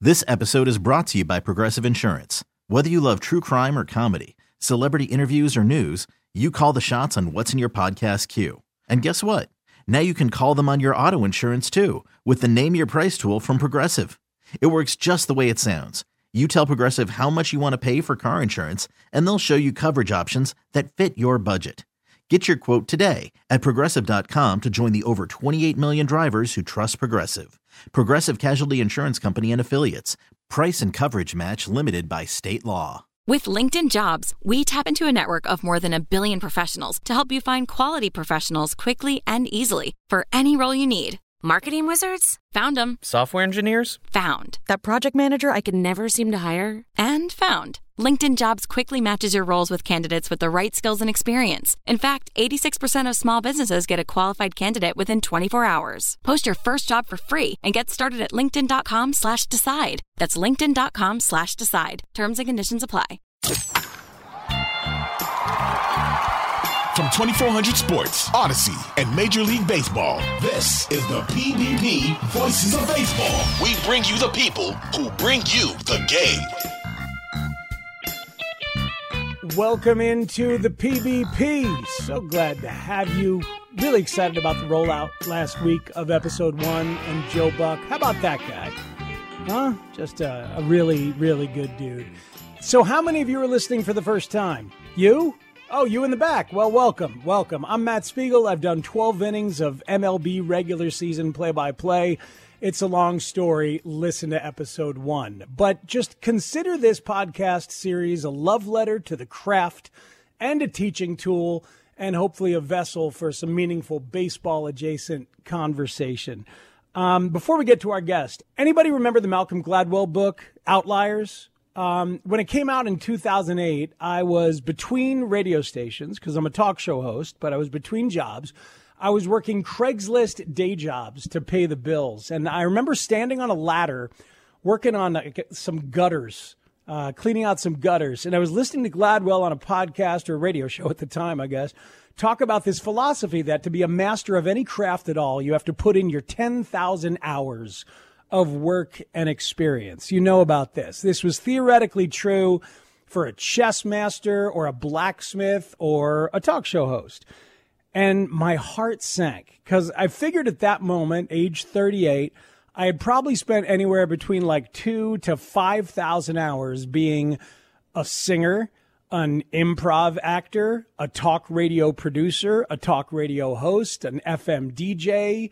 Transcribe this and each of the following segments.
This episode is brought to you by Progressive Insurance. Whether you love true crime or comedy, celebrity interviews or news, you call the shots on what's in your podcast queue. And guess what? Now you can call them on your auto insurance too with the Name Your Price tool from Progressive. It works just the way it sounds. You tell Progressive how much you want to pay for car insurance, and they'll show you coverage options that fit your budget. Get your quote today at Progressive.com to join the over 28 million drivers who trust Progressive. Progressive Casualty Insurance Company and Affiliates. Price and coverage match limited by state law. With LinkedIn Jobs, we tap into a network of more than 1 billion professionals to help you find quality professionals quickly and easily for any role you need. Marketing wizards? Found them. Software engineers? Found. That project manager I could never seem to hire? And found. LinkedIn Jobs quickly matches your roles with candidates with the right skills and experience. In fact, 86% of small businesses get a qualified candidate within 24 hours. Post your first job for free and get started at linkedin.com/decide. That's linkedin.com/decide. Terms and conditions apply. From 2400 Sports, Odyssey, and Major League Baseball, this is the PBP Voices of Baseball. We bring you the people who bring you the game. Welcome into the PBP. So glad to have you. Really excited about the rollout last week of episode 1 and Joe Buck. How about that guy? Huh? Just a really, really good dude. So how many of you are listening for the first time? You? Oh, you in the back. Well, welcome. I'm Matt Spiegel. I've done 12 innings of MLB regular season play-by-play. It's a long story. Listen to episode 1. But just consider this podcast series a love letter to the craft and a teaching tool and hopefully a vessel for some meaningful baseball-adjacent conversation. Before we get to our guest, anybody remember the Malcolm Gladwell book, Outliers? When it came out in 2008, I was between radio stations because I'm a talk show host, but I was between jobs. I was working Craigslist day jobs to pay the bills. And I remember standing on a ladder working on some gutters, cleaning out some gutters. And I was listening to Gladwell on a podcast or a radio show at the time, I guess, talk about this philosophy that to be a master of any craft at all, you have to put in your 10,000 hours of work and experience. You know about this. This was theoretically true for a chess master or a blacksmith or a talk show host. And my heart sank because I figured at that moment, age 38, I had probably spent anywhere between like 2,000 to 5,000 hours being a singer, an improv actor, a talk radio producer, a talk radio host, an FM DJ,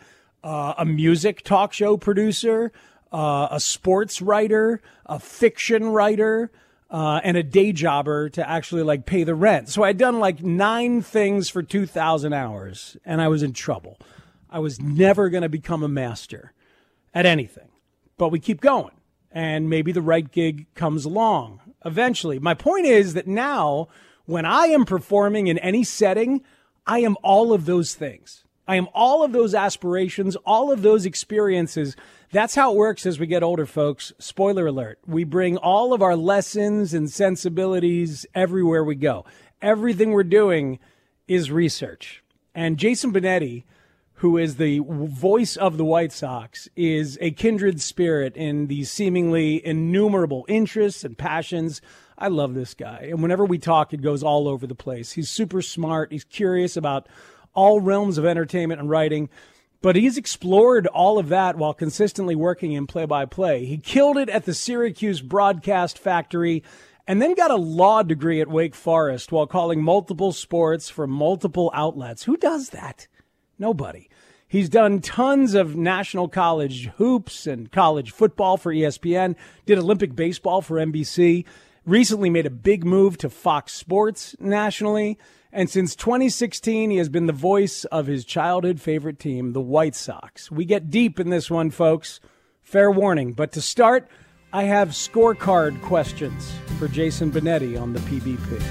a music talk show producer, a sports writer, a fiction writer, and a day jobber to actually like pay the rent. So I'd done like 9 things for 2,000 hours and I was in trouble. I was never going to become a master at anything, but we keep going and maybe the right gig comes along eventually. My point is that now when I am performing in any setting, I am all of those things. I am all of those aspirations, all of those experiences. That's how it works as we get older, folks. Spoiler alert. We bring all of our lessons and sensibilities everywhere we go. Everything we're doing is research. And Jason Benetti, who is the voice of the White Sox, is a kindred spirit in these seemingly innumerable interests and passions. I love this guy. And whenever we talk, it goes all over the place. He's super smart. He's curious about all realms of entertainment and writing, but he's explored all of that while consistently working in play-by-play. He killed it at the Syracuse Broadcast Factory and then got a law degree at Wake Forest while calling multiple sports from multiple outlets. Who does that? Nobody. He's done tons of national college hoops and college football for ESPN, did Olympic baseball for NBC, recently made a big move to Fox Sports nationally. And since 2016, he has been the voice of his childhood favorite team, the White Sox. We get deep in this one, folks. Fair warning. But to start, I have scorecard questions for Jason Benetti on the PBP.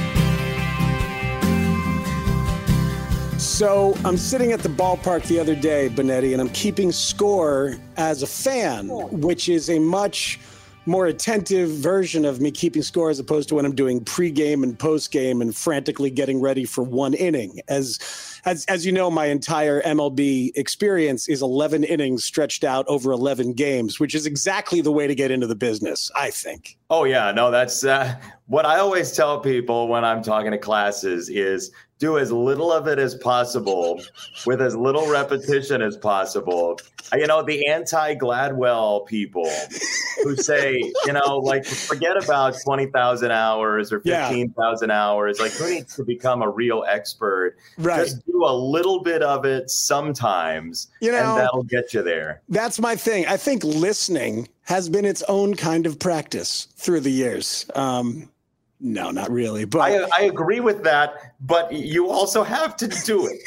So I'm sitting at the ballpark the other day, Benetti, and I'm keeping score as a fan, which is a much more attentive version of me keeping score as opposed to when I'm doing pregame and postgame and frantically getting ready for one inning. As you know, my entire MLB experience is 11 innings stretched out over 11 games, which is exactly the way to get into the business, I think. Oh, yeah. No, that's what I always tell people when I'm talking to classes is do as little of it as possible with as little repetition as possible. You know, the anti-Gladwell people who say, you know, like, forget about 20,000 hours or 15,000 hours. Like, who needs to become a real expert? Right. Just do a little bit of it sometimes, and that'll get you there. That's my thing. I think listening has been its own kind of practice through the years. No, not really. But I agree with that, but you also have to do it.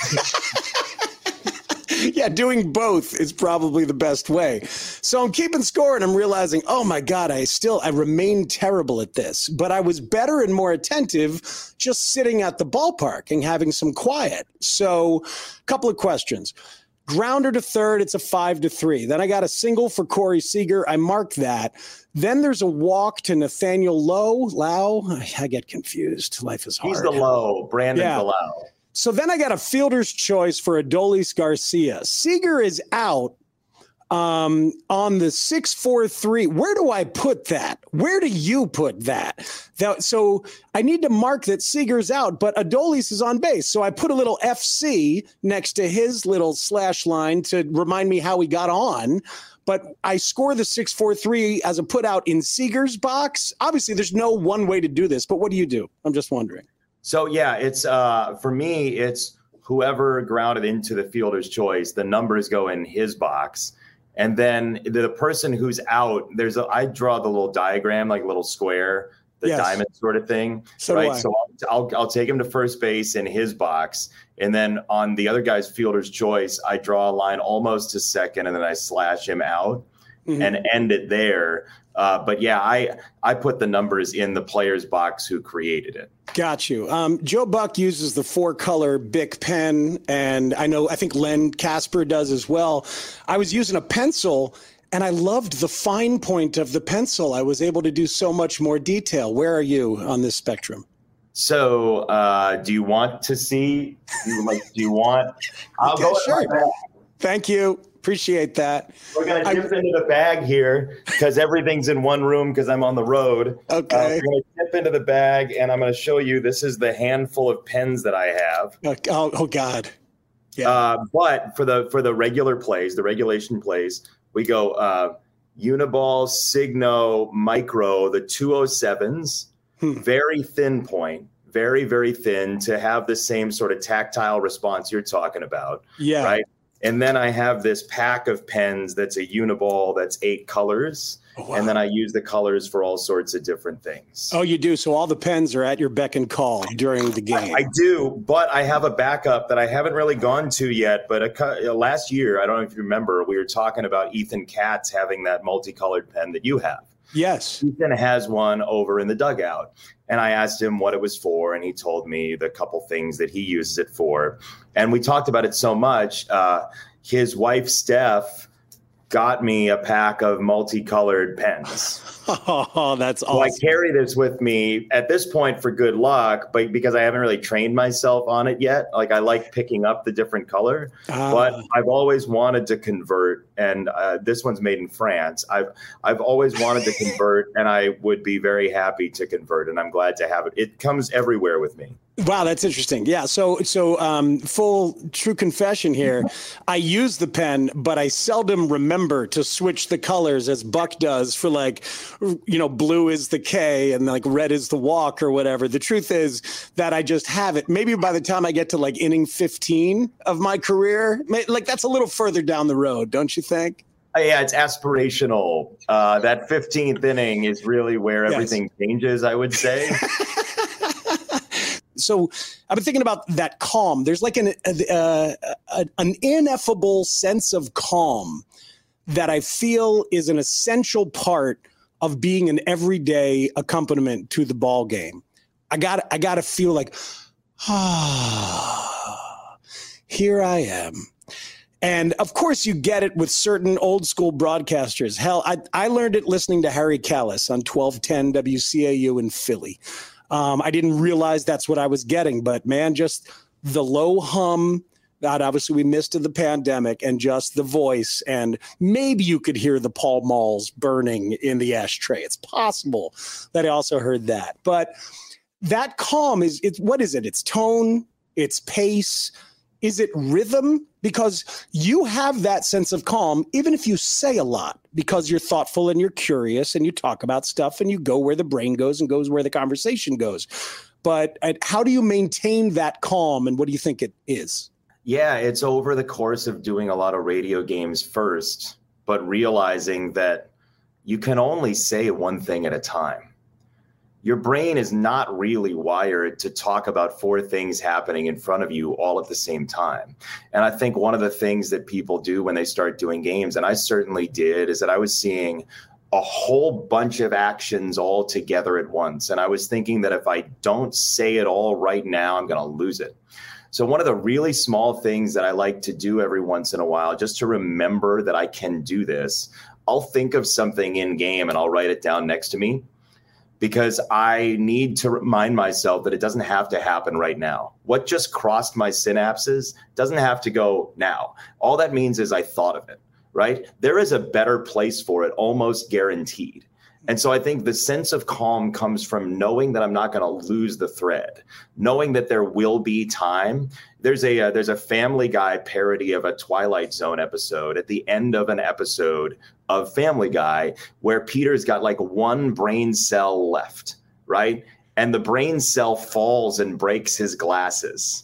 Yeah, doing both is probably the best way. So I'm keeping score and I'm realizing, oh my God, I remain terrible at this. But I was better and more attentive just sitting at the ballpark and having some quiet. So a couple of questions. Grounder to third, it's a 5-3. Then I got a single for Corey Seager. I marked that. Then there's a walk to Nathaniel Lau. I get confused. Life is hard. He's the Low, Brandon Lau. So then I got a fielder's choice for Adolis Garcia. Seager is out on the 6-4-3. Where do I put that? Where do you put that? So I need to mark that Seager's out, but Adolis is on base. So I put a little FC next to his little slash line to remind me how he got on. But I score the 6-4-3 as a put out in Seager's box. Obviously, there's no one way to do this, but what do you do? I'm just wondering. So, yeah, it's for me, it's whoever grounded into the fielder's choice, the numbers go in his box. And then the person who's out, I draw the little diagram, like a little square, the diamond sort of thing. So right. So I'll take him to first base in his box. And then on the other guy's fielder's choice, I draw a line almost to second, and then I slash him out and end it there. But yeah, I put the numbers in the player's box who created it. Got you. Joe Buck uses the 4-color Bic pen, and I think Len Casper does as well. I was using a pencil, and I loved the fine point of the pencil. I was able to do so much more detail. Where are you on this spectrum? So do you want to see? I'll go sure. Thank you. Appreciate that. We're going to dip into the bag here because everything's in one room because I'm on the road. Okay. We're going to dip into the bag, and I'm going to show you this is the handful of pens that I have. Oh God. Yeah. But for the regular plays, the regulation plays, we go Uniball, Signo, Micro, the 207s, very thin point, very, very thin to have the same sort of tactile response you're talking about. Yeah. Right. And then I have this pack of pens that's a Uniball that's 8 colors. Oh, wow. And then I use the colors for all sorts of different things. Oh, you do? So all the pens are at your beck and call during the game. I do, but I have a backup that I haven't really gone to yet. But last year, I don't know if you remember, we were talking about Ethan Katz having that multicolored pen that you have. Yes. Ethan has one over in the dugout. And I asked him what it was for, and he told me the couple things that he uses it for. And we talked about it so much. His wife, Steph, got me a pack of multicolored pens. Oh, that's awesome. So I carry this with me at this point for good luck, but because I haven't really trained myself on it yet. Like, I like picking up the different color, but I've always wanted to convert. And this one's made in France. I've always wanted to convert, and I would be very happy to convert. And I'm glad to have it. It comes everywhere with me. Wow, that's interesting. Yeah. So full true confession here. I use the pen, but I seldom remember to switch the colors as Buck does for, like, blue is the K and like red is the walk or whatever. The truth is that I just have it. Maybe by the time I get to like inning 15 of my career, like that's a little further down the road, don't you think? Yeah, it's aspirational. That 15th inning is really where everything changes, I would say. So I've been thinking about that calm. There's like an ineffable sense of calm that I feel is an essential part of being an everyday accompaniment to the ball game. I got to feel like, here I am. And of course, you get it with certain old school broadcasters. Hell, I learned it listening to Harry Callis on 1210 WCAU in Philly. I didn't realize that's what I was getting, but man, just the low hum that obviously we missed in the pandemic, and just the voice, and maybe you could hear the Pall Malls burning in the ashtray. It's possible that I also heard that. But that calm what is it? It's tone, it's pace. Is it rhythm? Because you have that sense of calm, even if you say a lot, because you're thoughtful and you're curious and you talk about stuff and you go where the brain goes and goes where the conversation goes. But how do you maintain that calm, and what do you think it is? Yeah, it's over the course of doing a lot of radio games first, but realizing that you can only say one thing at a time. Your brain is not really wired to talk about 4 things happening in front of you all at the same time. And I think one of the things that people do when they start doing games, and I certainly did, is that I was seeing a whole bunch of actions all together at once. And I was thinking that if I don't say it all right now, I'm going to lose it. So one of the really small things that I like to do every once in a while, just to remember that I can do this, I'll think of something in game and I'll write it down next to me, because I need to remind myself that it doesn't have to happen right now. What just crossed my synapses doesn't have to go now. All that means is I thought of it, right? There is a better place for it, almost guaranteed. And so I think the sense of calm comes from knowing that I'm not going to lose the thread, knowing that there will be time. There's a Family Guy parody of a Twilight Zone episode at the end of an episode of Family Guy where Peter's got like one brain cell left, right? And the brain cell falls and breaks his glasses.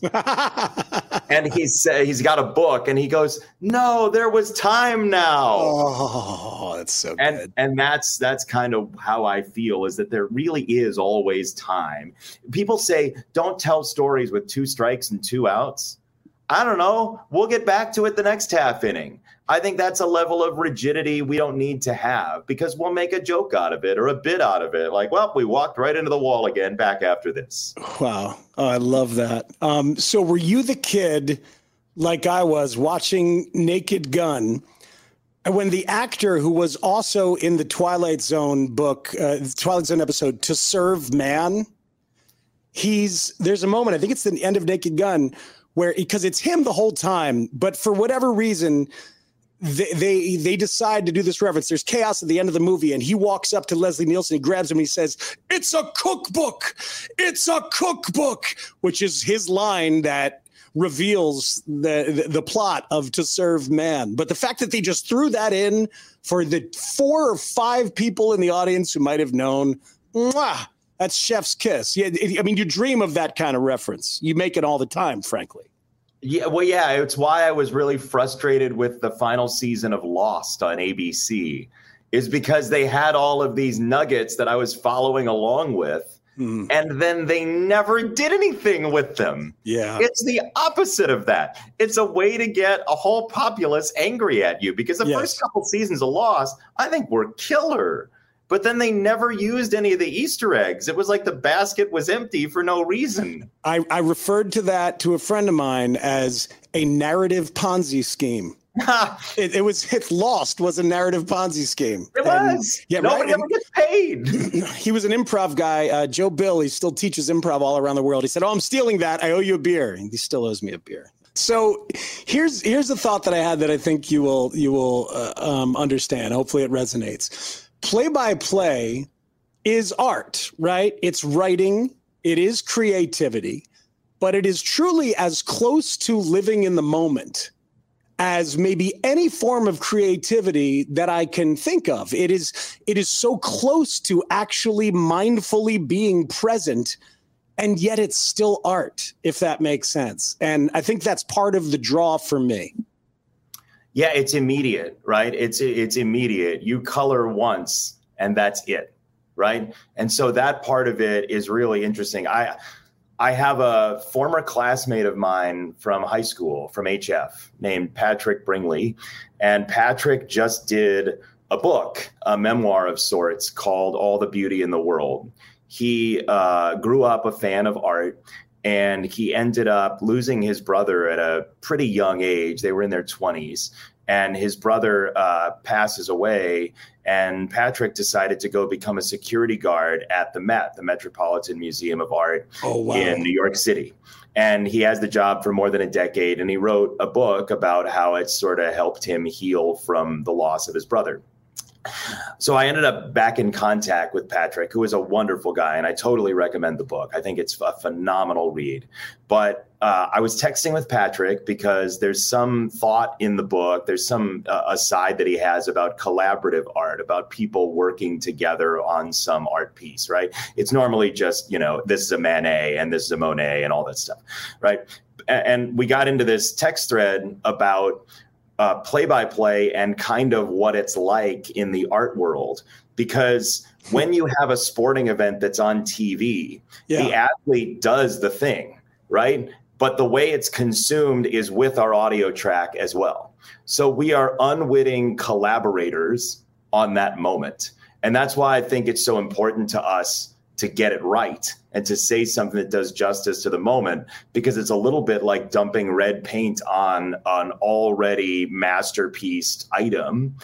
And he's got a book and he goes, "No, there was time now." Oh, that's so good. And that's kind of how I feel, is that there really is always time. People say, don't tell stories with 2 strikes and 2 outs. I don't know. We'll get back to it the next half inning. I think that's a level of rigidity we don't need to have, because we'll make a joke out of it or a bit out of it. Like, well, we walked right into the wall again back after this. Wow. Oh, I love that. So were you the kid, like I was, watching Naked Gun, when the actor who was also in the Twilight Zone book, Twilight Zone episode, To Serve Man, there's a moment, I think it's the end of Naked Gun, where, because it's him the whole time, but for whatever reason, they decide to do this reference. There's chaos at the end of the movie, and he walks up to Leslie Nielsen. He grabs him and he says, "It's a cookbook. It's a cookbook," which is his line that reveals the plot of To Serve Man. But the fact that they just threw that in for the 4 or 5 people in the audience who might have known, mwah, that's chef's kiss. Yeah, I mean, you dream of that kind of reference. You make it all the time, frankly. Yeah, well, yeah, it's why I was really frustrated with the final season of Lost on ABC, is because they had all of these nuggets that I was following along with, and then they never did anything with them. Yeah. It's the opposite of that. It's a way to get a whole populace angry at you, because the first couple seasons of Lost, I think, were killer. But then they never used any of the Easter eggs. It was like the basket was empty for no reason. I referred to that to a friend of mine as a narrative Ponzi scheme. It's Lost was a narrative Ponzi scheme. It was. Yeah, nobody ever gets paid. He was an improv guy. Joe Bill, he still teaches improv all around the world. He said, "Oh, I'm stealing that. I owe you a beer." And he still owes me a beer. So here's a thought that I had that I think you will understand. Hopefully it resonates. Play-by-play is art, right? It's writing, it is creativity, but it is truly as close to living in the moment as maybe any form of creativity that I can think of. It is so close to actually mindfully being present, and yet it's still art, if that makes sense. And I think that's part of the draw for me. Yeah, it's immediate, right? It's immediate. You color once and that's it, right? And so that part of it is really interesting. I have a former classmate of mine from high school, from HF, named Patrick Bringley. And Patrick just did a book, a memoir of sorts, called All the Beauty in the World. He grew up a fan of art. and he ended up losing his brother at a pretty young age. They were in their 20s, and his brother passes away, and Patrick decided to go become a security guard at the Met, the Metropolitan Museum of Art in New York City. And he has the job for more than a decade, and he wrote a book about how it sort of helped him heal from the loss of his brother. So I ended up back in contact with Patrick, who is a wonderful guy, and I totally recommend the book. I think it's a phenomenal read. But I was texting with Patrick because there's some thought in the book, there's some aside that he has about collaborative art, about people working together on some art piece, right? It's normally just, this is a Manet and this is a Monet and all that stuff, right? And we got into this text thread about play-by-play and kind of what it's like in the art world. Because when you have a sporting event that's on TV, the athlete does the thing, right? But the way it's consumed is with our audio track as well. So we are unwitting collaborators on that moment. And that's why I think it's so important to us to get it right and to say something that does justice to the moment, because it's a little bit like dumping red paint on an already masterpieced item.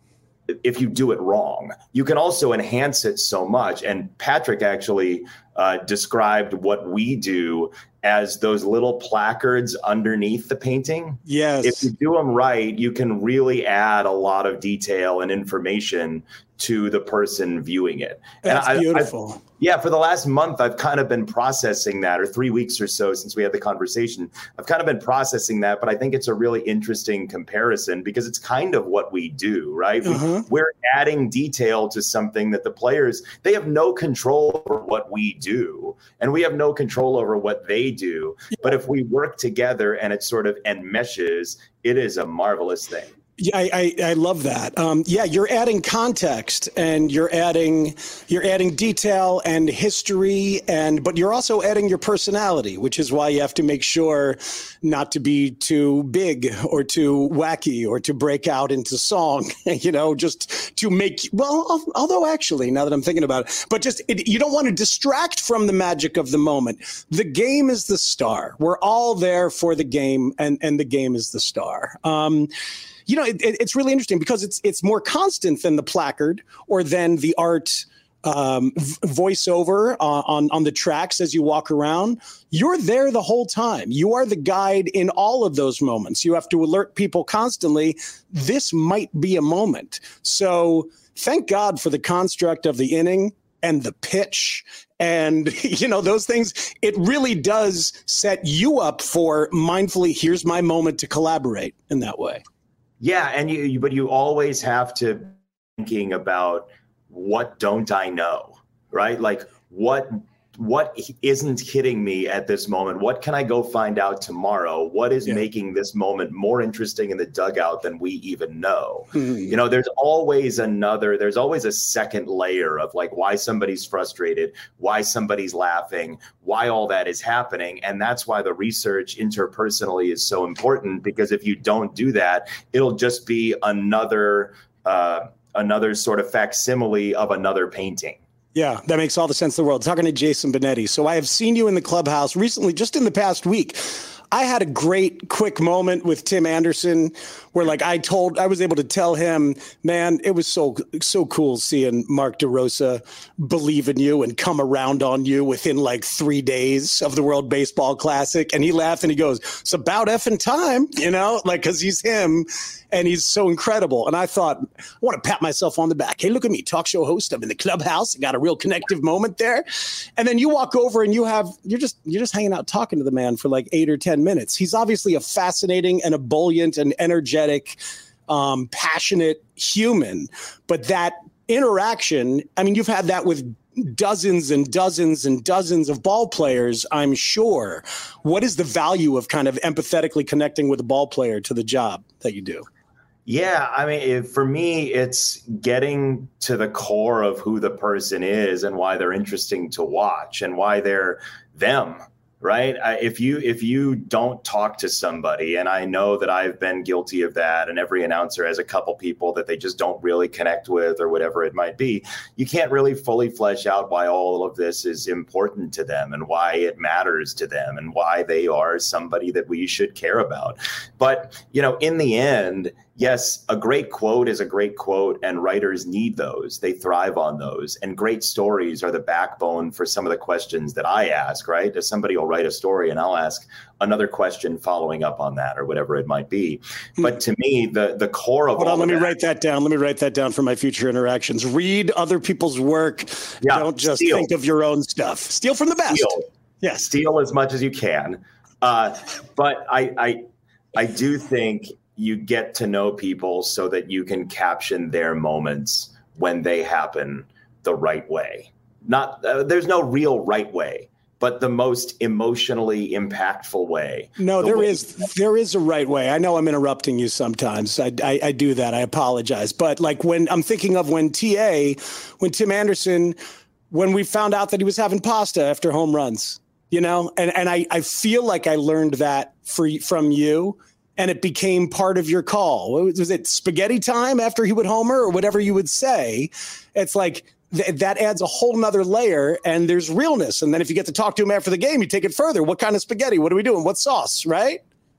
If you do it wrong, you can also enhance it so much. And Patrick actually described what we do as those little placards underneath the painting. Yes. If you do them right, you can really add a lot of detail and information to the person viewing it. That's and beautiful. For the last month, I've kind of been processing that, or 3 weeks or so since we had the conversation. I've kind of been processing that, but I think it's a really interesting comparison because it's kind of what we do, right? We're adding detail to something that the players, they have no control over what we do, and we have no control over what they do. But if we work together and it sort of enmeshes, it is a marvelous thing. Yeah, I love that. You're adding context and you're adding detail and history, but you're also adding your personality, which is why you have to make sure not to be too big or too wacky or to break out into song, just to make, although actually, now that I'm thinking about it, but you don't want to distract from the magic of the moment. The game is the star. We're all there for the game, and the game is the star. It's really interesting because it's more constant than the placard or than the art voiceover on the tracks as you walk around. You're there the whole time. You are the guide in all of those moments. You have to alert people constantly. This might be a moment. So thank God for the construct of the inning and the pitch and, those things. It really does set you up for mindfully, here's my moment to collaborate in that way. Yeah, and but you always have to be thinking about what don't I know, right? Like what isn't hitting me at this moment? What can I go find out tomorrow? What is making this moment more interesting in the dugout than we even know? Mm-hmm. There's always a second layer of like why somebody's frustrated, why somebody's laughing, why all that is happening. And that's why the research interpersonally is so important, because if you don't do that, it'll just be another sort of facsimile of another painting. Yeah, that makes all the sense in the world. Talking to Jason Benetti. So I have seen you in the clubhouse recently, just in the past week. I had a great quick moment with Tim Anderson where I was able to tell him, man, it was so cool seeing Mark DeRosa believe in you and come around on you within 3 days of the World Baseball Classic. And he laughed and he goes, it's about effing time, because he's him and he's so incredible. And I thought, I want to pat myself on the back. Hey, look at me, talk show host. I'm in the clubhouse. I got a real connective moment there. And then you walk over and you're just hanging out talking to the man for 8 or 10 minutes. He's obviously a fascinating and ebullient and energetic, passionate human. But that interaction, you've had that with dozens and dozens and dozens of ball players, I'm sure. What is the value of kind of empathetically connecting with a ball player to the job that you do? Yeah, for me, it's getting to the core of who the person is and why they're interesting to watch and why they're them, right? If you don't talk to somebody, and I know that I've been guilty of that, and every announcer has a couple people that they just don't really connect with or whatever it might be, you can't really fully flesh out why all of this is important to them and why it matters to them and why they are somebody that we should care about. But, in the end, yes, a great quote is a great quote, and writers need those. They thrive on those. And great stories are the backbone for some of the questions that I ask, right? If somebody will write a story and I'll ask another question following up on that or whatever it might be. But to me, the core of let me write that down. Let me write that down for my future interactions. Read other people's work. Yeah, don't just think of your own stuff. Steal from the best. Yes. Steal as much as you can. But I do think you get to know people so that you can caption their moments when they happen the right way. There's no real right way, but the most emotionally impactful way. No, there is a right way. I know I'm interrupting you sometimes. I do that. I apologize. But like when I'm thinking of when Tim Anderson, when we found out that he was having pasta after home runs, and I feel like I learned that from you. And it became part of your call. Was it spaghetti time after he would homer or whatever you would say? It's like that adds a whole nother layer, and there's realness. And then if you get to talk to him after the game, you take it further. What kind of spaghetti? What are we doing? What sauce, right?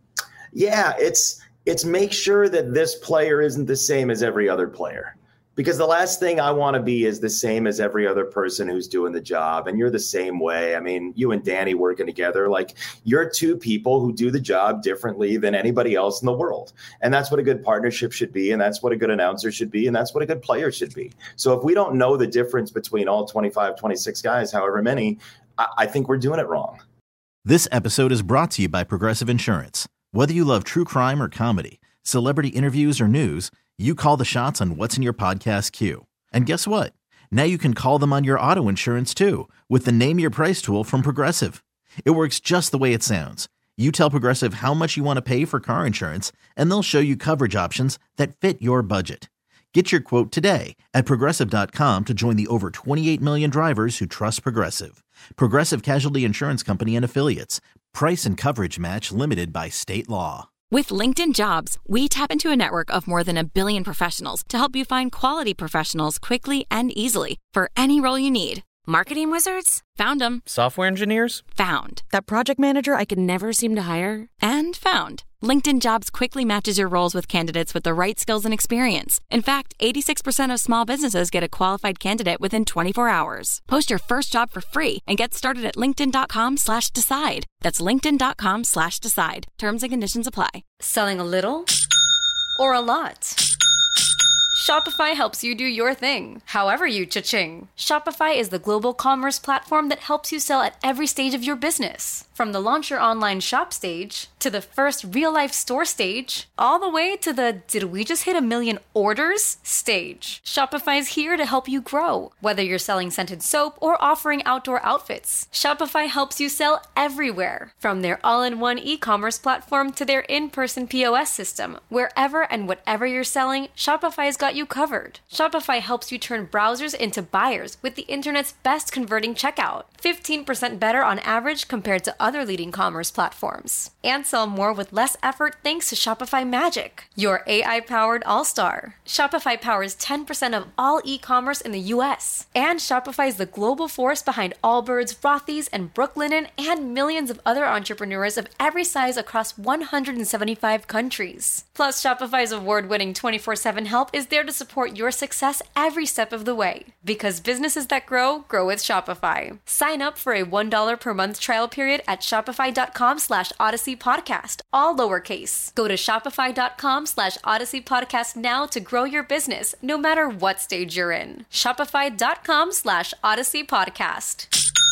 Yeah, it's make sure that this player isn't the same as every other player. Because the last thing I want to be is the same as every other person who's doing the job. And you're the same way. I mean, you and Danny working together, like you're two people who do the job differently than anybody else in the world. And that's what a good partnership should be. And that's what a good announcer should be. And that's what a good player should be. So if we don't know the difference between all 25, 26 guys, however many, I think we're doing it wrong. This episode is brought to you by Progressive Insurance. Whether you love true crime or comedy, celebrity interviews or news, you call the shots on what's in your podcast queue. And guess what? Now you can call them on your auto insurance too with the Name Your Price tool from Progressive. It works just the way it sounds. You tell Progressive how much you want to pay for car insurance, and they'll show you coverage options that fit your budget. Get your quote today at Progressive.com to join the over 28 million drivers who trust Progressive. Progressive Casualty Insurance Company and Affiliates. Price and coverage match limited by state law. With LinkedIn Jobs, we tap into a network of more than 1 billion professionals to help you find quality professionals quickly and easily for any role you need. Marketing wizards? Found them. Software engineers? Found. That project manager I could never seem to hire? And found. LinkedIn Jobs quickly matches your roles with candidates with the right skills and experience. In fact, 86% of small businesses get a qualified candidate within 24 hours. Post your first job for free and get started at linkedin.com/decide. That's linkedin.com/decide. Terms and conditions apply. Selling a little or a lot? Shopify helps you do your thing, however you cha-ching. Shopify is the global commerce platform that helps you sell at every stage of your business. From the launch your online shop stage, to the first real-life store stage, all the way to the did we just hit 1 million orders stage. Shopify is here to help you grow. Whether you're selling scented soap or offering outdoor outfits, Shopify helps you sell everywhere. From their all-in-one e-commerce platform to their in-person POS system, wherever and whatever you're selling, Shopify's got you covered. Shopify helps you turn browsers into buyers with the internet's best converting checkout. 15% better on average compared to other leading commerce platforms. And sell more with less effort thanks to Shopify Magic, your AI-powered all-star. Shopify powers 10% of all e-commerce in the US. And Shopify is the global force behind Allbirds, Rothy's, and Brooklinen, and millions of other entrepreneurs of every size across 175 countries. Plus, Shopify's award-winning 24/7 help is there to support your success every step of the way. Because businesses that grow, grow with Shopify. Sign up for a $1 per month trial period at shopify.com/Odyssey Podcast, all lowercase. Go to shopify.com/Odyssey Podcast now to grow your business, no matter what stage you're in. Shopify.com/Odyssey Podcast.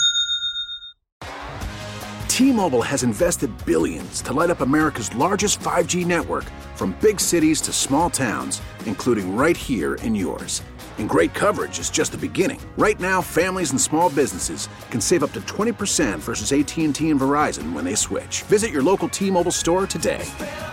T-Mobile has invested billions to light up America's largest 5G network, from big cities to small towns, including right here in yours. And great coverage is just the beginning. Right now, families and small businesses can save up to 20% versus AT&T and Verizon when they switch. Visit your local T-Mobile store today.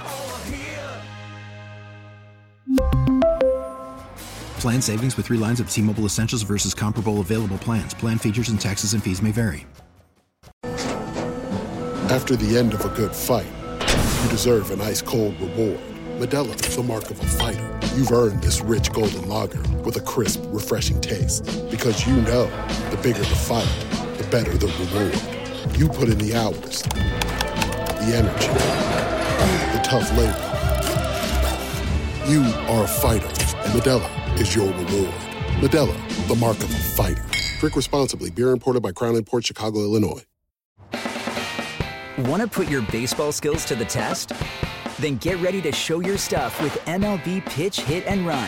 Plan savings with 3 lines of T-Mobile Essentials versus comparable available plans. Plan features and taxes and fees may vary. After the end of a good fight, you deserve an ice-cold reward. Modelo is the mark of a fighter. You've earned this rich golden lager with a crisp, refreshing taste. Because you know, the bigger the fight, the better the reward. You put in the hours, the energy, the tough labor. You are a fighter, and Modelo is your reward. Modelo, the mark of a fighter. Drink responsibly. Beer imported by Crown Imports, Chicago, Illinois. Want to put your baseball skills to the test? Then get ready to show your stuff with MLB Pitch, Hit, and Run.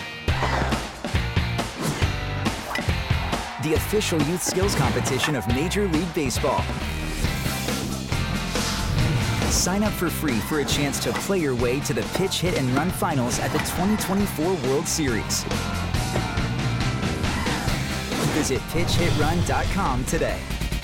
The official youth skills competition of Major League Baseball. Sign up for free for a chance to play your way to the Pitch, Hit, and Run finals at the 2024 World Series. Visit pitchhitrun.com today.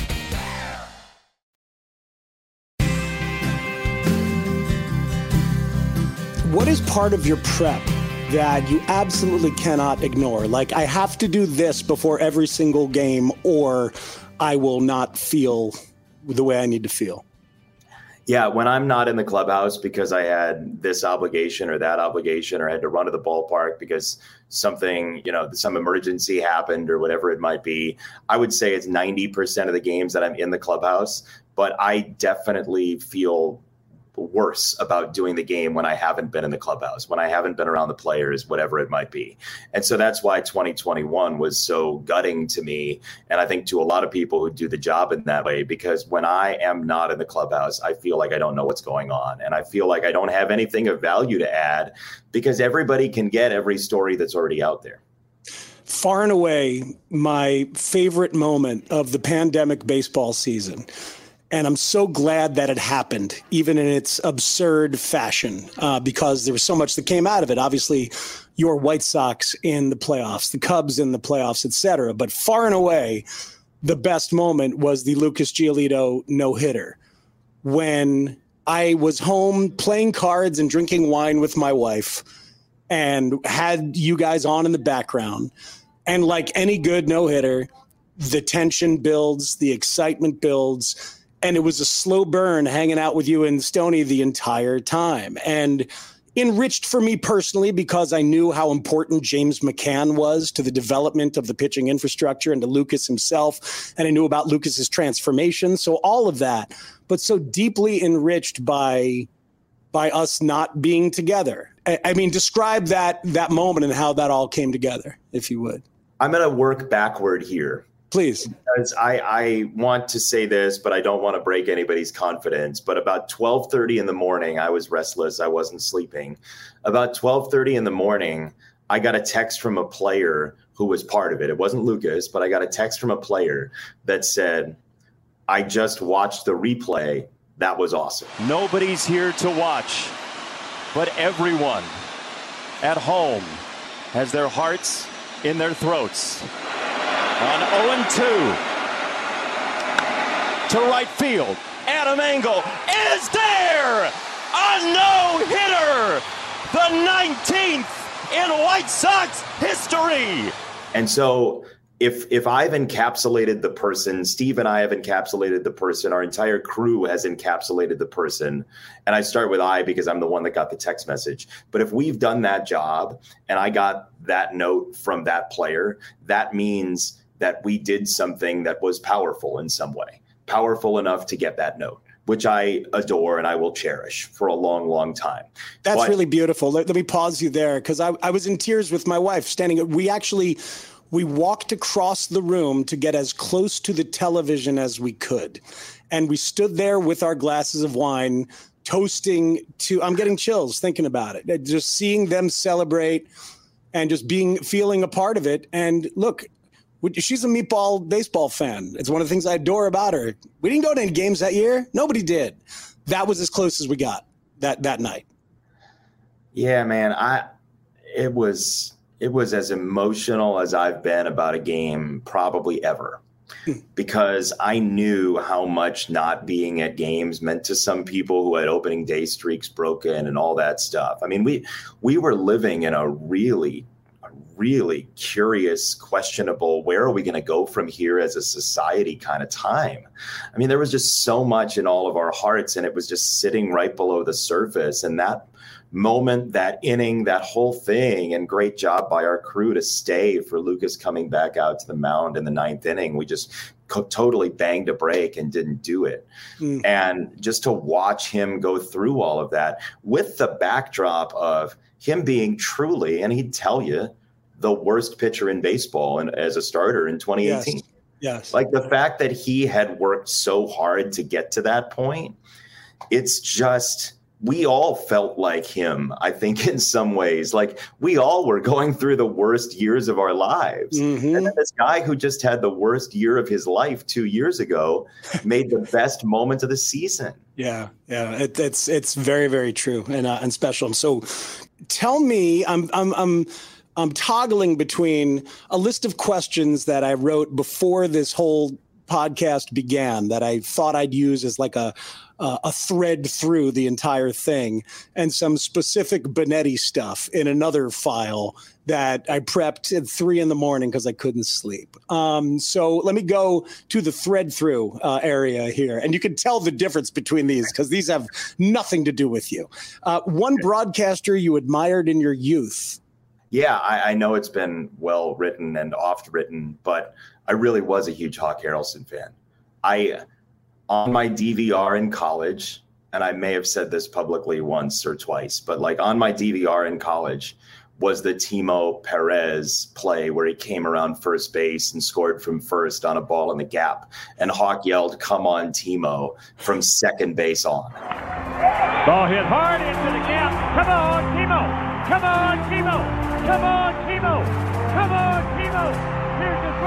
What is part of your prep that you absolutely cannot ignore? Like, I have to do this before every single game or I will not feel the way I need to feel. Yeah, when I'm not in the clubhouse because I had this obligation or that obligation or had to run to the ballpark because something, some emergency happened or whatever it might be, I would say it's 90% of the games that I'm in the clubhouse. But I definitely feel worse about doing the game when I haven't been in the clubhouse, when I haven't been around the players, whatever it might be. And so that's why 2021 was so gutting to me. And I think to a lot of people who do the job in that way, because when I am not in the clubhouse, I feel like I don't know what's going on. And I feel like I don't have anything of value to add because everybody can get every story that's already out there. Far and away, my favorite moment of the pandemic baseball season. And I'm so glad that it happened, even in its absurd fashion, because there was so much that came out of it. Obviously, your White Sox in the playoffs, the Cubs in the playoffs, et cetera. But far and away, the best moment was the Lucas Giolito no-hitter. When I was home playing cards and drinking wine with my wife and had you guys on in the background. And like any good no-hitter, the tension builds, the excitement builds. And it was a slow burn hanging out with you and Stoney the entire time. And enriched for me personally because I knew how important James McCann was to the development of the pitching infrastructure and to Lucas himself. And I knew about Lucas's transformation. So all of that, but so deeply enriched by us not being together. I mean, describe that moment and how that all came together, if you would. I'm going to work backward here. Please. Because I want to say this, but I don't want to break anybody's confidence. But about 12:30 in the morning, I was restless. I wasn't sleeping. About 12:30 in the morning, I got a text from a player who was part of it. It wasn't Lucas, but I got a text from a player that said, I just watched the replay. That was awesome. Nobody's here to watch, but everyone at home has their hearts in their throats. On 0-2 to right field, Adam Engel is there! A no-hitter! The 19th in White Sox history! And so if I've encapsulated the person, Steve and I have encapsulated the person, our entire crew has encapsulated the person, and I start with I because I'm the one that got the text message. But if we've done that job and I got that note from that player, that means that we did something that was powerful in some way, powerful enough to get that note, which I adore and I will cherish for a long, long time. That's really beautiful. Let me pause you there because I was in tears with my wife standing. We walked across the room to get as close to the television as we could. And we stood there with our glasses of wine, toasting to, I'm getting chills thinking about it, just seeing them celebrate and just feeling a part of it. And look, she's a meatball baseball fan. It's one of the things I adore about her. We didn't go to any games that year. Nobody did. That was as close as we got that night. Yeah, man. It was as emotional as I've been about a game probably ever, because I knew how much not being at games meant to some people who had opening day streaks broken and all that stuff. I mean, we were living in a really really curious, questionable, where are we going to go from here as a society kind of time. I mean, there was just so much in all of our hearts, and it was just sitting right below the surface. And that moment, that inning, that whole thing, and great job by our crew to stay for Lucas coming back out to the mound in the 9th inning. We just totally banged a break and didn't do it. And just to watch him go through all of that with the backdrop of him being truly, and he'd tell you, the worst pitcher in baseball and as a starter in 2018. Yes. Like the fact that he had worked so hard to get to that point, it's just, we all felt like him, I think, in some ways. Like we all were going through the worst years of our lives. And then this guy who just had the worst year of his life 2 years ago made the best moment of the season. Yeah. It's very, very true and special. And so tell me, I'm toggling between a list of questions that I wrote before this whole podcast began that I thought I'd use as like a thread through the entire thing, and some specific Benetti stuff in another file that I prepped at 3 a.m. because I couldn't sleep. So let me go to the thread through area here, and you can tell the difference between these because these have nothing to do with you. One broadcaster you admired in your youth. Yeah, I know it's been well written and oft written, but I really was a huge Hawk Harrelson fan. On my DVR in college, and I may have said this publicly once or twice, but like on my DVR in college was the Timo Perez play where he came around first base and scored from first on a ball in the gap. And Hawk yelled, "Come on, Timo," from second base on. Ball hit hard into the gap. Come on, Timo. Come on, Timo. Come on, Timo. Come on, Timo. Here's the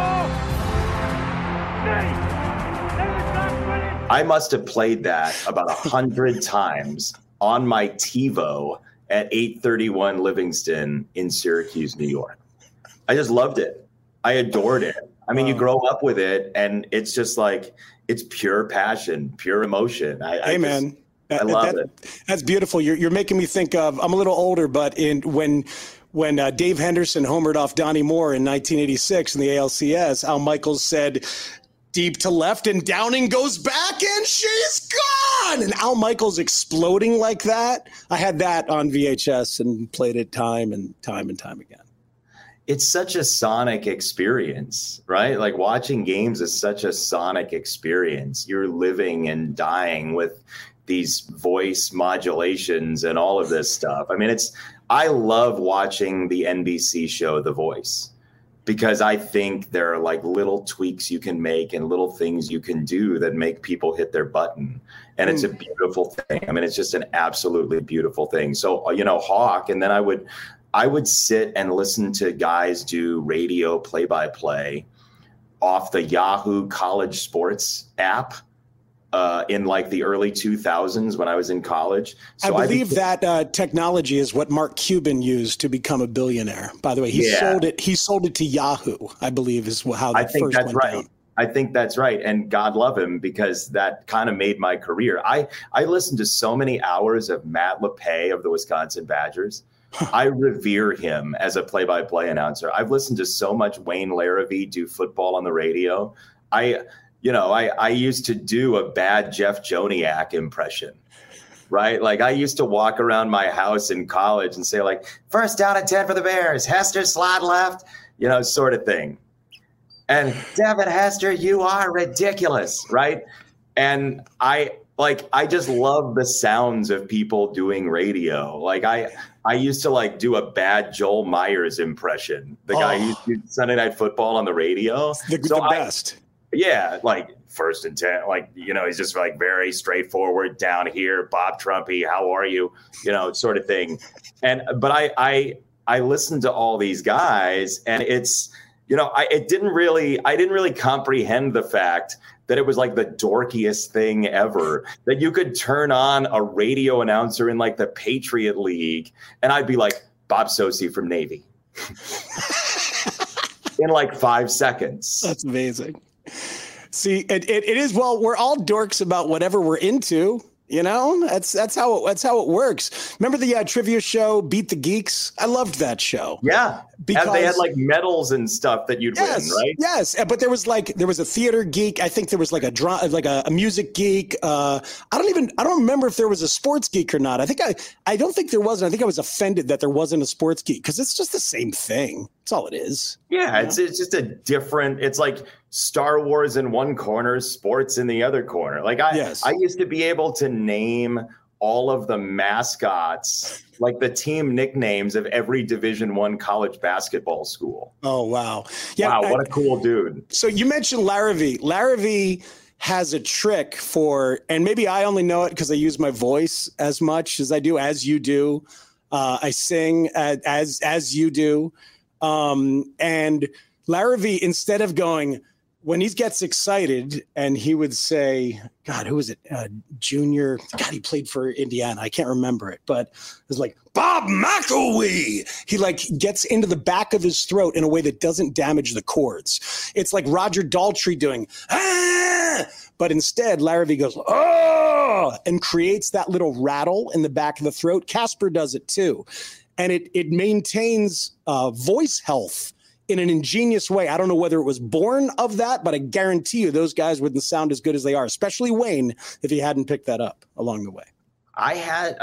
throw. I must have played that about 100 times on my TiVo at 831 Livingston in Syracuse, New York. I just loved it. I adored it. I mean, you grow up with it, and it's just like, it's pure passion, pure emotion. I love it. That's beautiful. You're making me think of, I'm a little older, but when Dave Henderson homered off Donnie Moore in 1986 in the ALCS, Al Michaels said, "Deep to left, and Downing goes back, and she's gone!" And Al Michaels exploding like that. I had that on VHS and played it time and time again. It's such a sonic experience, right? Like watching games is such a sonic experience. You're living and dying with these voice modulations and all of this stuff. I mean, I love watching the NBC show The Voice, because I think there are like little tweaks you can make and little things you can do that make people hit their button. And it's a beautiful thing. I mean, it's just an absolutely beautiful thing. So, Hawk, and then I would sit and listen to guys do radio play-by-play off the Yahoo College Sports app in like the early 2000s when I was in college. So I believe that technology is what Mark Cuban used to become a billionaire. By the way, he sold it to Yahoo, I believe, is how that first went down. I think that's right. And God love him, because that kind of made my career. I listened to so many hours of Matt LePay of the Wisconsin Badgers. I revere him as a play-by-play announcer. I've listened to so much Wayne Larrivee do football on the radio. I used to do a bad Jeff Joniak impression, right? Like I used to walk around my house in college and say like, "First down and 10 for the Bears, Hester slide left," sort of thing. And Devin Hester, you are ridiculous, right? And I just love the sounds of people doing radio. Like I used to like do a bad Joel Myers impression, the guy who used to do Sunday Night Football on the radio. The best. Yeah, like first and 10, like, he's just like very straightforward down here. Bob Trumpy, how are you? Sort of thing. But I listened to all these guys, and it's, I didn't really comprehend the fact that it was like the dorkiest thing ever, that you could turn on a radio announcer in like the Patriot League, and I'd be like, "Bob Socci from Navy." In like 5 seconds. That's amazing. See, it is, well, we're all dorks about whatever we're into. You know, that's how it works. Remember the trivia show Beat the Geeks? I loved that show. Yeah, because and they had like medals and stuff that you'd win, right? Yes, but there was a theater geek. I think there was like a music geek. I don't remember if there was a sports geek or not. I don't think there was. I think I was offended that there wasn't a sports geek because it's just the same thing. That's all it is. Yeah, it's just a different. It's like Star Wars in one corner, sports in the other corner. Like I used to be able to name all of the mascots, like the team nicknames of every Division I college basketball school. Oh, wow. Yeah, wow, what a cool dude. So you mentioned Larrivee. Larrivee has a trick for, and maybe I only know it because I use my voice as much as I do, as you do. I sing as you do. And Larrivee, instead of going, when he gets excited, and he would say, God, who was it? Junior. God, he played for Indiana. I can't remember it, but it was like, Bob McElwee. He like gets into the back of his throat in a way that doesn't damage the cords. It's like Roger Daltrey doing, ah! But instead, Larrivee goes, oh, and creates that little rattle in the back of the throat. Casper does it too. And it maintains voice health in an ingenious way. I don't know whether it was born of that, but I guarantee you those guys wouldn't sound as good as they are, especially Wayne, if he hadn't picked that up along the way. I had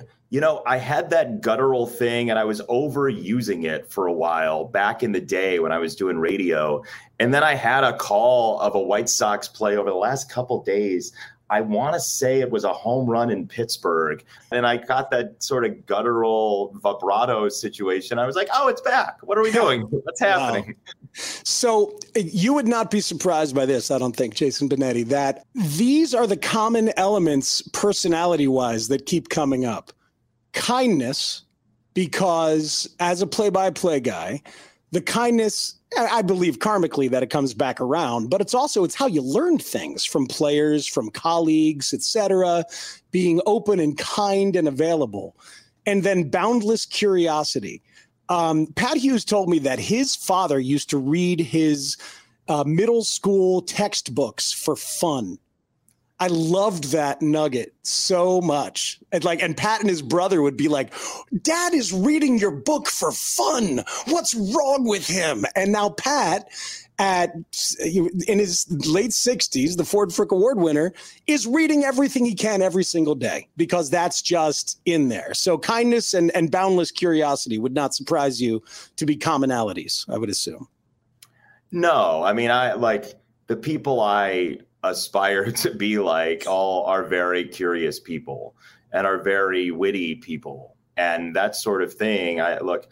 that guttural thing, and I was overusing it for a while back in the day when I was doing radio. And then I had a call of a White Sox play over the last couple days. I want to say it was a home run in Pittsburgh. And I got that sort of guttural vibrato situation. I was like, oh, it's back. What are we doing? What's happening? Wow. So you would not be surprised by this, I don't think, Jason Benetti, that these are the common elements personality-wise that keep coming up. Kindness, because as a play-by-play guy, the kindness, I believe karmically that it comes back around, but it's how you learn things from players, from colleagues, etc., being open and kind and available. And then boundless curiosity. Pat Hughes told me that his father used to read his middle school textbooks for fun. I loved that nugget so much. And Pat and his brother would be like, Dad is reading your book for fun. What's wrong with him? And now Pat, in his late 60s, the Ford Frick Award winner, is reading everything he can every single day because that's just in there. So kindness and boundless curiosity would not surprise you to be commonalities, I would assume. No, I mean, the people I aspire to be like all are very curious people and are very witty people and that sort of thing.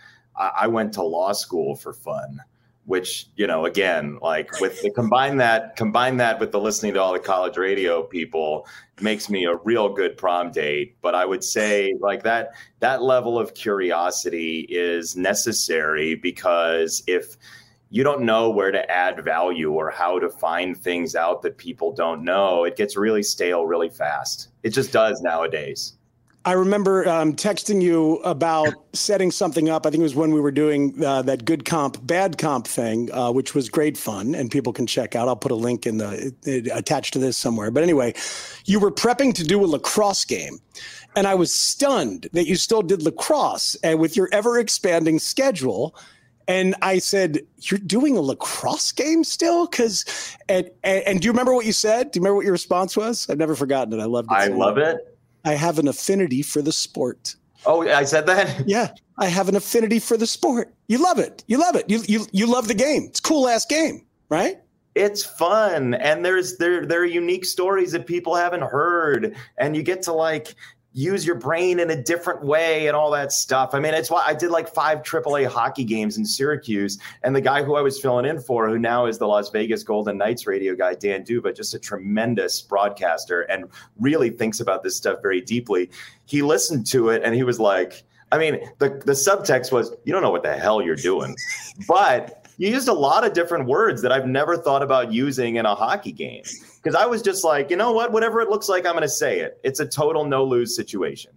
I went to law school for fun, which, again, like with the combine that with the listening to all the college radio people makes me a real good prom date. But I would say like that level of curiosity is necessary, because if you don't know where to add value or how to find things out that people don't know, it gets really stale really fast. It just does nowadays. I remember texting you about setting something up. I think it was when we were doing that good comp, bad comp thing, which was great fun, and people can check out. I'll put a link attached to this somewhere. But anyway, you were prepping to do a lacrosse game, and I was stunned that you still did lacrosse, and with your ever-expanding schedule. And I said, you're doing a lacrosse game still? And do you remember what you said? Do you remember what your response was? I've never forgotten it. I loved it. I love it. I have an affinity for the sport. Oh, I said that? Yeah. I have an affinity for the sport. You love it. You love it. You love the game. It's a cool ass game, right? It's fun. And there are unique stories that people haven't heard. And you get to use your brain in a different way and all that stuff. I mean, it's why I did 5 AAA hockey games in Syracuse. And the guy who I was filling in for, who now is the Las Vegas Golden Knights radio guy, Dan Duva, just a tremendous broadcaster and really thinks about this stuff very deeply. He listened to it and he was like, I mean, the subtext was, you don't know what the hell you're doing. But you used a lot of different words that I've never thought about using in a hockey game. Because I was just like, you know what? Whatever it looks like, I'm going to say it. It's a total no-lose situation.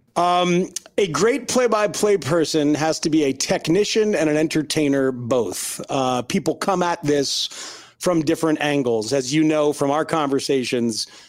A great play-by-play person has to be a technician and an entertainer both. People come at this from different angles. As you know from our conversations,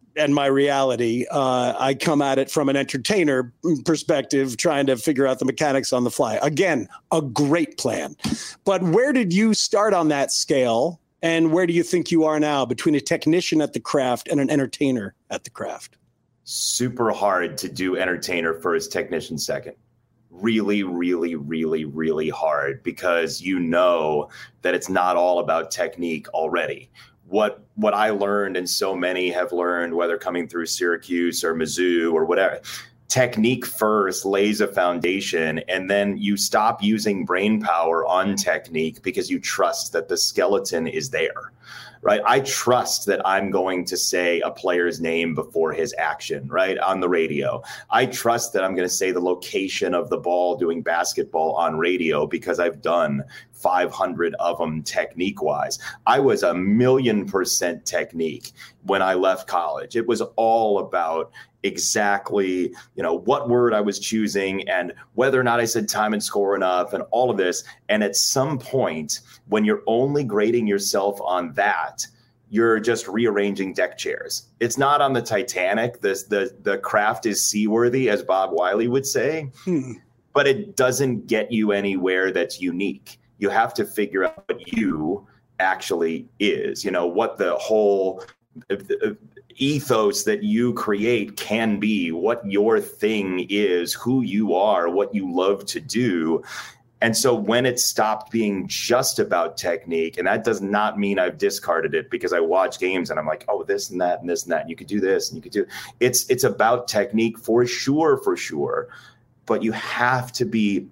and my reality. I come at it from an entertainer perspective, trying to figure out the mechanics on the fly. Again, a great plan. But where did you start on that scale? And where do you think you are now between a technician at the craft and an entertainer at the craft? Super hard to do entertainer first, technician second. Really, really, really, really hard, because you know that it's not all about technique already. What I learned, and so many have learned, whether coming through Syracuse or Mizzou or whatever, technique first lays a foundation, and then you stop using brain power on technique because you trust that the skeleton is there, right? I trust that I'm going to say a player's name before his action, right, on the radio. I trust that I'm going to say the location of the ball doing basketball on radio because I've done 500 of them technique-wise. I was 1,000,000% technique when I left college. It was all about exactly, what word I was choosing and whether or not I said time and score enough and all of this. And at some point, when you're only grading yourself on that, you're just rearranging deck chairs. It's not on the Titanic. The craft is seaworthy, as Bob Wiley would say, but it doesn't get you anywhere that's unique. You have to figure out what you actually is, what the whole ethos that you create can be, what your thing is, who you are, what you love to do. And so when it stopped being just about technique, and that does not mean I've discarded it, because I watch games and I'm like, oh, this and that and this and that, and you could do this and you could do it's about technique for sure. But you have to be,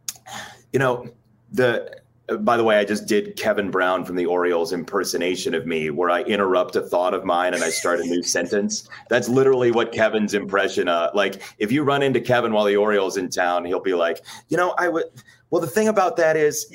by the way, I just did Kevin Brown from the Orioles impersonation of me, where I interrupt a thought of mine and I start a new sentence. That's literally what Kevin's impression of. Like, if you run into Kevin while the Orioles in town, he'll be like, well, the thing about that is,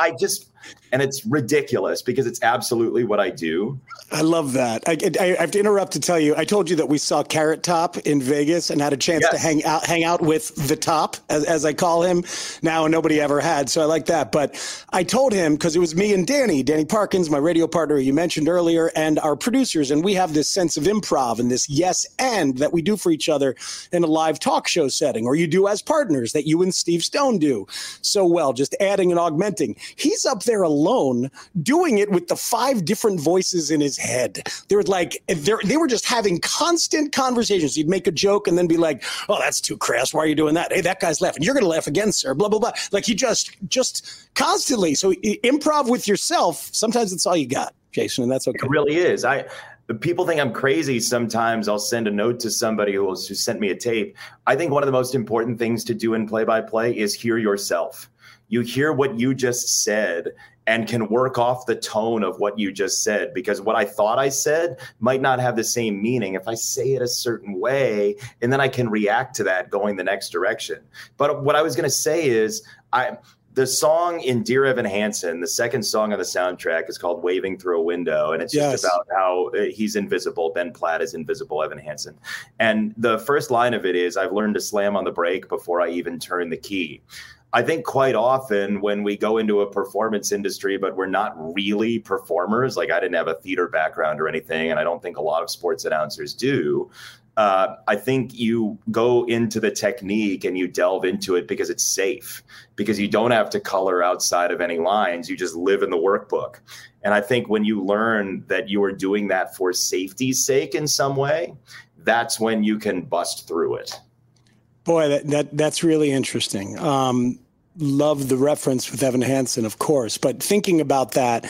and it's ridiculous because it's absolutely what I do. I love that. I have to interrupt to tell you, I told you that we saw Carrot Top in Vegas and had a chance to hang out with the Top, as I call him now, and nobody ever had. So I like that. But I told him, because it was me and Danny Parkins, my radio partner you mentioned earlier, and our producers, and we have this sense of improv and this yes and that we do for each other in a live talk show setting, or you do as partners that you and Steve Stone do so well, just adding and augmenting. He's up there alone doing it with the 5 different voices in his head. They were just having constant conversations. He'd make a joke and then be like, oh, that's too crass. Why are you doing that? Hey, that guy's laughing. You're going to laugh again, sir. Blah, blah, blah. Like, he just constantly. So improv with yourself, sometimes it's all you got, Jason, and that's okay. It really is. People think I'm crazy sometimes. I'll send a note to somebody who sent me a tape. I think one of the most important things to do in play-by-play is hear yourself. You hear what you just said and can work off the tone of what you just said, because what I thought I said might not have the same meaning if I say it a certain way, and then I can react to that going the next direction. But what I was going to say is the song in Dear Evan Hansen, the second song on the soundtrack, is called Waving Through a Window. And it's just about how he's invisible. Ben Platt is invisible, Evan Hansen. And the first line of it is, I've learned to slam on the brake before I even turn the key. I think quite often when we go into a performance industry, but we're not really performers, like I didn't have a theater background or anything, and I don't think a lot of sports announcers do. I think you go into the technique and you delve into it because it's safe, because you don't have to color outside of any lines. You just live in the workbook. And I think when you learn that you are doing that for safety's sake in some way, that's when you can bust through it. Boy, that's really interesting. Love the reference with Evan Hansen, of course. But thinking about that,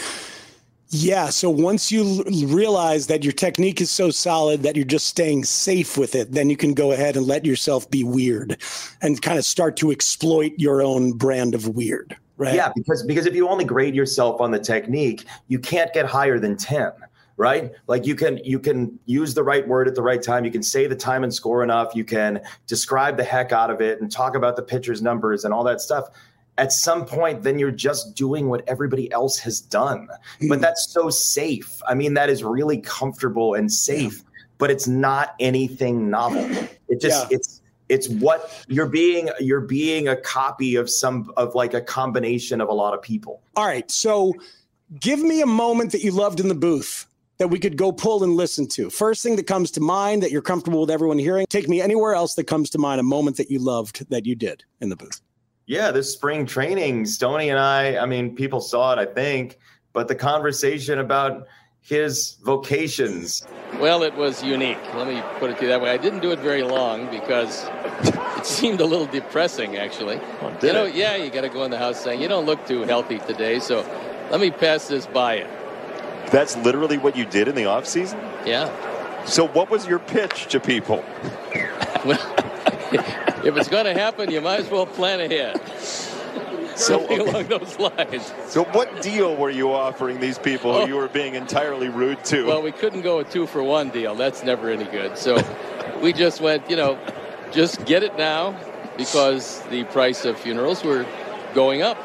so once you realize that your technique is so solid that you're just staying safe with it, then you can go ahead and let yourself be weird and kind of start to exploit your own brand of weird, right? Yeah, because if you only grade yourself on the technique, you can't get higher than 10. Right? Like you can use the right word at the right time. You can say the time and score enough. You can describe the heck out of it and talk about the pitcher's numbers and all that stuff. At some point, then you're just doing what everybody else has done. But that's so safe. I mean, that is really comfortable and safe, but it's not anything novel. It just, it's what you're being a copy of like a combination of a lot of people. All right. So give me a moment that you loved in the booth that we could go pull and listen to? First thing that comes to mind that you're comfortable with everyone hearing. Take me anywhere else that comes to mind, a moment that you loved that you did in the booth. Yeah, this spring training, Stoney and I mean, people saw it, I think, but the conversation about his vocations. Well, it was unique. Let me put it to you that way. I didn't do it very long because it seemed a little depressing, actually. Yeah, you got to go in the house saying, you don't look too healthy today, so let me pass this by you. That's literally what you did in the off season? Yeah. So what was your pitch to people? Well, if it's going to happen, you might as well plan ahead. Something along those lines. So what deal were you offering these people who you were being entirely rude to? Well, we couldn't go a 2-for-1 deal. That's never any good. So we just went, just get it now because the price of funerals were going up.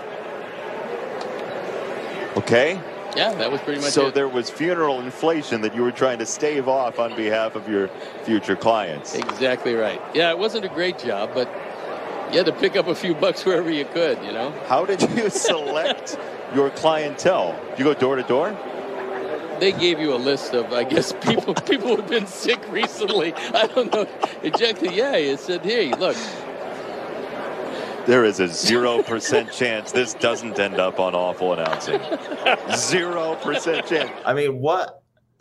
Okay. Yeah, that was pretty much it. So there was funeral inflation that you were trying to stave off on behalf of your future clients. Exactly right. Yeah, it wasn't a great job, but you had to pick up a few bucks wherever you could, How did you select your clientele? Did you go door to door? They gave you a list of, I guess, people who've been sick recently. I don't know exactly. Yeah, it said, hey, look. There is a 0% chance this doesn't end up on Awful Announcing. 0% chance. I mean, what?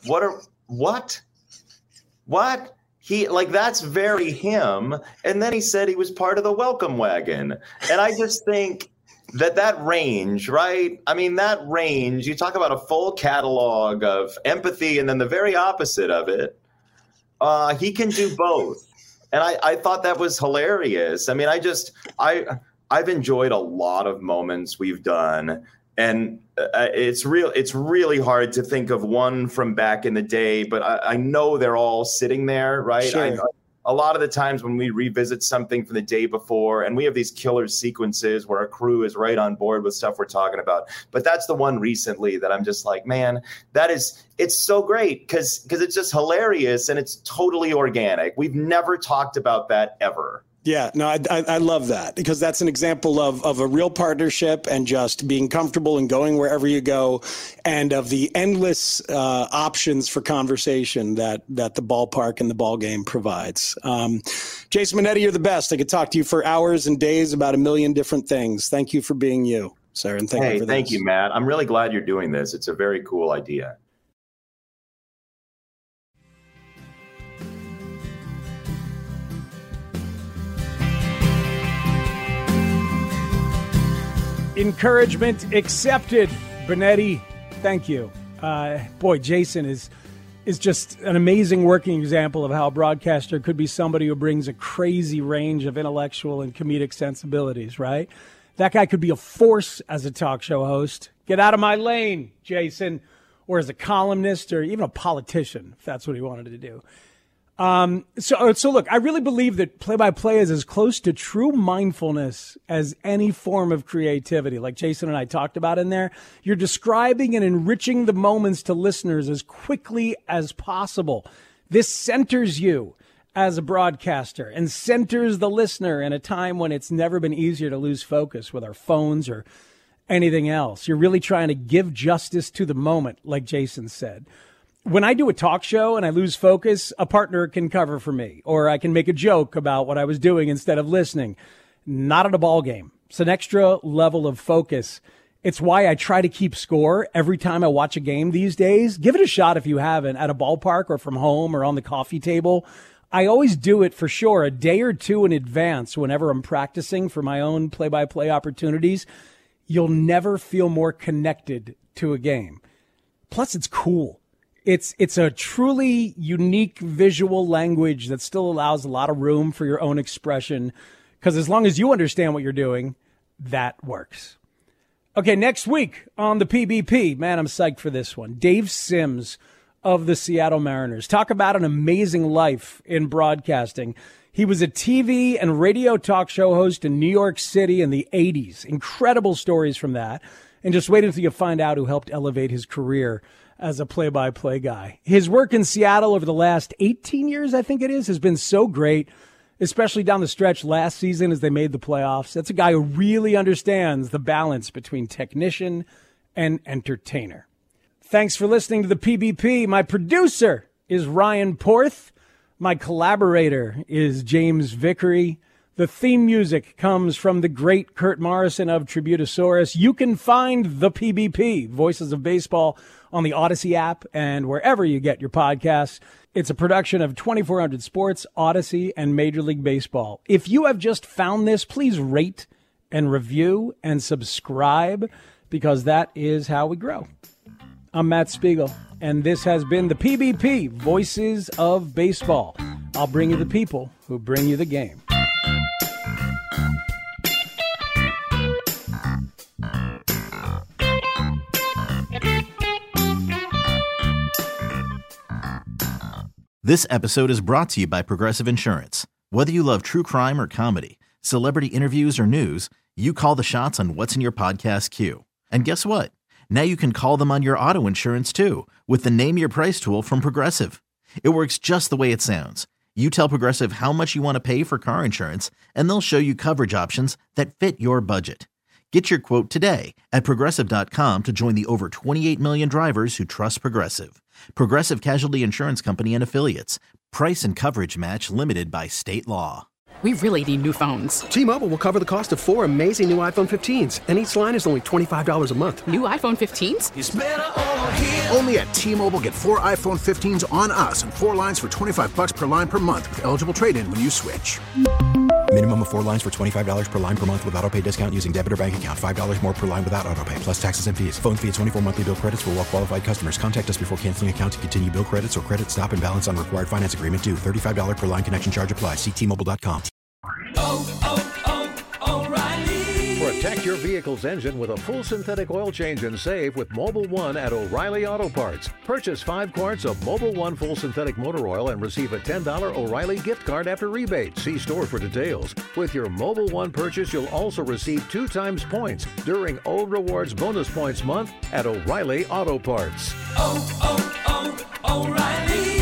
He, that's very him. And then he said he was part of the welcome wagon. And I just think that range, right? I mean, that range, you talk about a full catalog of empathy and then the very opposite of it. He can do both. And I thought that was hilarious. I mean, I've enjoyed a lot of moments we've done. And it's really hard to think of one from back in the day, but I know they're all sitting there, right? Sure. A lot of the times when we revisit something from the day before, and we have these killer sequences where our crew is right on board with stuff we're talking about. But that's the one recently that I'm just like, man, it's so great because it's just hilarious and it's totally organic. We've never talked about that ever. Yeah, no, I love that because that's an example of a real partnership and just being comfortable and going wherever you go, and of the endless options for conversation that the ballpark and the ball game provides. Jason Minetti, you're the best. I could talk to you for hours and days about a million different things. Thank you for being you, sir, and thank you for this. Thank you, Matt. I'm really glad you're doing this. It's a very cool idea. Encouragement accepted. Benetti, thank you. Boy, Jason is just an amazing working example of how a broadcaster could be somebody who brings a crazy range of intellectual and comedic sensibilities, right? That guy could be a force as a talk show host. Get out of my lane, Jason. Or as a columnist or even a politician, if that's what he wanted to do. So look, I really believe that play-by-play is as close to true mindfulness as any form of creativity. Like Jason and I talked about in there, you're describing and enriching the moments to listeners as quickly as possible. This centers you as a broadcaster and centers the listener in a time when it's never been easier to lose focus with our phones or anything else. You're really trying to give justice to the moment, like Jason said. When I do a talk show and I lose focus, a partner can cover for me, or I can make a joke about what I was doing instead of listening. Not at a ball game. It's an extra level of focus. It's why I try to keep score every time I watch a game these days. Give it a shot if you haven't, at a ballpark or from home or on the coffee table. I always do it for sure a day or two in advance whenever I'm practicing for my own play-by-play opportunities. You'll never feel more connected to a game. Plus, it's cool. It's a truly unique visual language that still allows a lot of room for your own expression, because as long as you understand what you're doing, that works. Okay, next week on the PBP, man, I'm psyched for this one. Dave Sims of the Seattle Mariners. Talk about an amazing life in broadcasting. He was a TV and radio talk show host in New York City in the 80s. Incredible stories from that. And just wait until you find out who helped elevate his career as a play-by-play guy. His work in Seattle over the last 18 years, I think it is, has been so great, especially down the stretch last season as they made the playoffs. That's a guy who really understands the balance between technician and entertainer. Thanks for listening to the PBP. My producer is Ryan Porth. My collaborator is James Vickery. The theme music comes from the great Kurt Morrison of Tributosaurus. You can find the PBP, Voices of Baseball, on the Odyssey app and wherever you get your podcasts. It's a production of 2400 Sports, Odyssey, and Major League Baseball. If you have just found this, please rate and review and subscribe, because that is how we grow. I'm Matt Spiegel, and this has been the PBP, Voices of Baseball. I'll bring you the people who bring you the game. This episode is brought to you by Progressive Insurance. Whether you love true crime or comedy, celebrity interviews or news, you call the shots on what's in your podcast queue. And guess what? Now you can call them on your auto insurance too, with the Name Your Price tool from Progressive. It works just the way it sounds. You tell Progressive how much you want to pay for car insurance, and they'll show you coverage options that fit your budget. Get your quote today at Progressive.com to join the over 28 million drivers who trust Progressive. Progressive Casualty Insurance Company and Affiliates. Price and coverage match limited by state law. We really need new phones. T-Mobile will cover the cost of 4 amazing new iPhone 15s, and each line is only $25 a month. New iPhone 15s? It's better over here. Only at T-Mobile, get 4 iPhone 15s on us and 4 lines for $25 per line per month with eligible trade-in when you switch. Minimum of 4 lines for $25 per line per month with autopay discount using debit or bank account. $5 more per line without autopay, plus taxes and fees. Phone fee at 24 monthly bill credits for well-qualified customers. Contact us before canceling account to continue bill credits or credit stop and balance on required finance agreement due. $35 per line connection charge applies. See T-Mobile.com. O'Reilly. Protect your vehicle's engine with a full synthetic oil change and save with Mobil 1 at O'Reilly Auto Parts. Purchase 5 quarts of Mobil 1 full synthetic motor oil and receive a $10 O'Reilly gift card after rebate. See store for details. With your Mobil 1 purchase, you'll also receive 2 times points during O Rewards Bonus Points Month at O'Reilly Auto Parts. O'Reilly.